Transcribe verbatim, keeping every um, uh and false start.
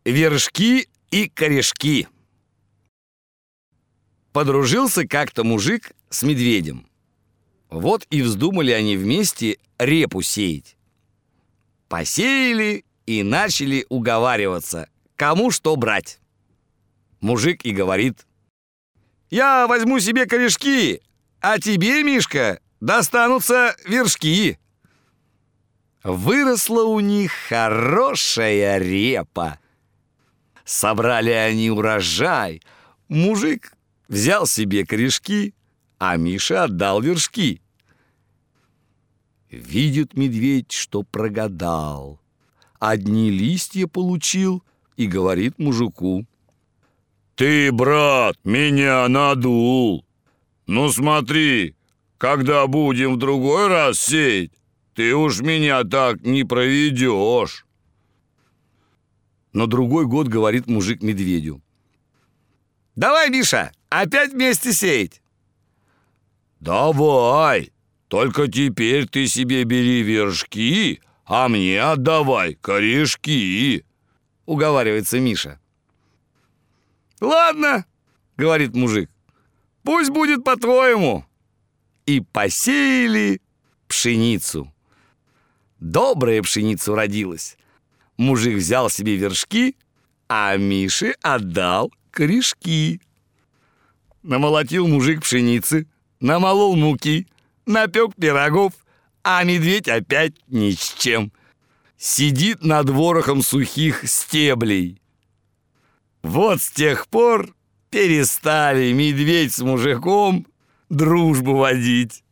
Вершки и корешки. Подружился как-то мужик с медведем. Вот и вздумали они вместе репу сеять. Посеяли и начали уговариваться, кому что брать. Мужик и говорит: «Я возьму себе корешки, а тебе, Мишка, достанутся вершки». Выросла у них хорошая репа. Собрали они урожай. Мужик взял себе корешки, а Миша отдал вершки. Видит медведь, что прогадал. Одни листья получил и говорит мужику: «Ты, брат, меня надул. Ну смотри, когда будем в другой раз сеять, ты уж меня так не проведешь». На другой год говорит мужик медведю: «Давай, Миша, опять вместе сеять». «Давай, только теперь ты себе бери вершки, а мне отдавай корешки», — уговаривается Миша. «Ладно, — говорит мужик, — пусть будет по-твоему». И посеяли пшеницу. Добрая пшеница уродилась. Мужик взял себе вершки, а Мише отдал корешки. Намолотил мужик пшеницы, намолол муки, напек пирогов, а медведь опять ни с чем. Сидит над ворохом сухих стеблей. Вот с тех пор перестали медведь с мужиком дружбу водить.